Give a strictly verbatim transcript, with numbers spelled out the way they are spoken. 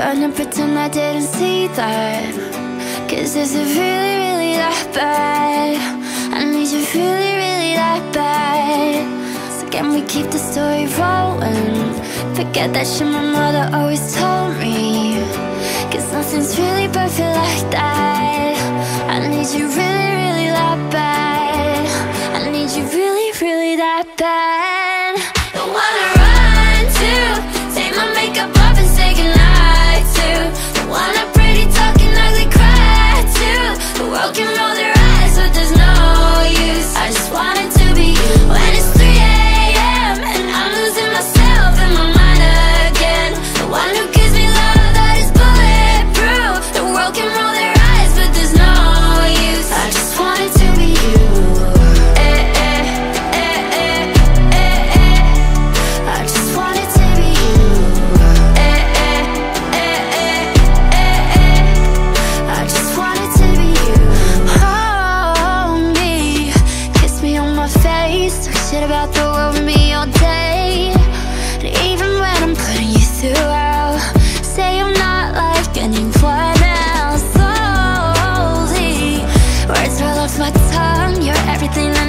gonna pretend I didn't see that. Cause is it really, really that bad? I need you really, really that bad. So can we keep the story rolling? Forget that shit my mother always told me. Cause nothing's really perfect like that. I need you really, really that bad. I need you really, really that bad. The one I run to, take my makeup off and say goodnight to. The one I pretty talking ugly cry to. The world can roll their eyes but there's no use. I just want it to be you. When it's three a m and I'm losing myself in my mind again. The one who gives me love that is bulletproof. The world can roll their eyes but there's no use. I just want it to be you. Eh, eh, eh, eh, eh, eh. I just want it to be you. Eh, eh, eh, eh, eh, eh. I just want it to be you. Hold me, kiss me on my face, talk shit about the world with me all day. And even when I'm putting you through hell, say I'm not like anyone else. Slowly, words roll off my tongue. You're everything